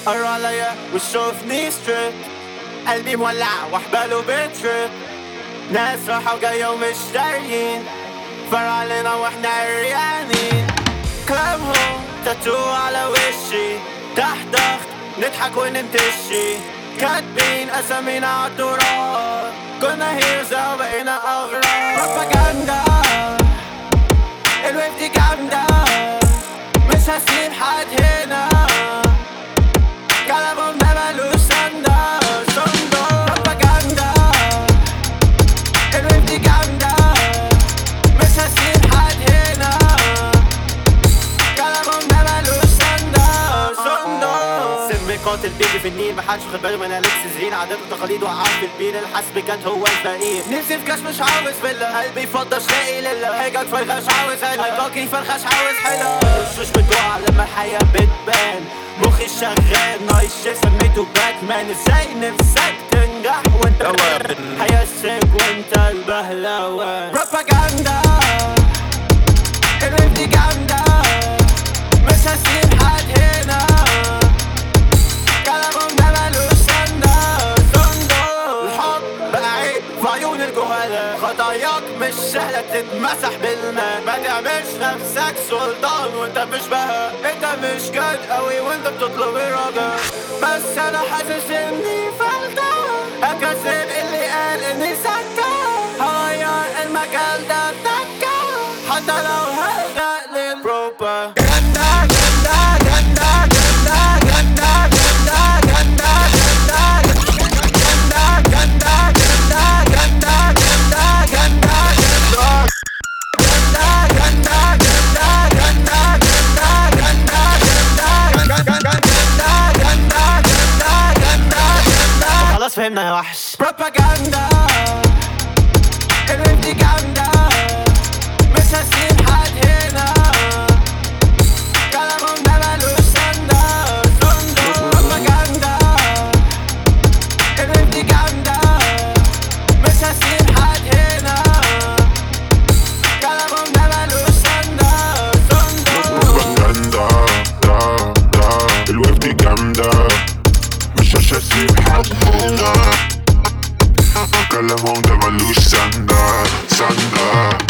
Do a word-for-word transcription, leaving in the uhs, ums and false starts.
قرر عليا وشوفني ستريب، قلبي مولع وحباله بتريب، ناس راحوا جاية ومش داريين، فرق علينا واحنا عريانين. كلامهم تاتو على وشي، تحت ضغط نضحك وننتشي، كاتبين اسامينا عالتراب، كنا هيرز وبقينا اغراب. بروباجندا الويف دي جامدة، مش هسيب حد هنا، كلامهم ده مالوش سندة سندة. بروباجندا الويف دي جامدة، مش هسيب حد هنا، كلامهم ده مالوش سندة سندة. سم قاتل بيجي في النيل، محدش واخد باله من أليكس زين، عادات وتقاليد وقعات في البير، الحسب كان هو الفقير. نفسي في كاش مش عاوز فيلا، قلبي يفضل شقي لله، هيجك فرخش عاوز هلا، هيباكي فرخش عاوز حلا. الوشوش بتقع لما الحياة بتبان، مخي شغال نايس شيت سميته باتمان. ازاي نفسك تنجح وانت هيسك وانت البهلوان؟ بروباجندا الويف دي جامدة، مش هسيب حد هنا، كلامهم ده مالوش سندة سندة. الحب بقى عيب في عيون الجهلاء، خطاياك مش سهلة تتمسح بالماء، ما تعملش نفسك سلطان وانت مش بها، انت مش جاد قوي وانت بتطلب الرجاء. بس انا حاسس اني فلتة، اكذب اللي قال اني سكة، هغير المجال ده تكة، حتى لو هلغى للبروباجندا. جندا جندا جندا جندا جندا جندا جندا جندا جندا جندا جندا جندا خلاص فهمنا يا وحش. بروباجندا الويف دي جامدة، مش هسيب حد هنا، كلامهم ده مالوش سندة سندة. بروباجندا الويف دي جامدة، مش هسيب حد هنا، كلامهم ده مالوش سندة سندة. بروباجندا دا دا الويف دي جامدة، مش هسيب حد هنا، كلامهم ده مالوش سندة سندة.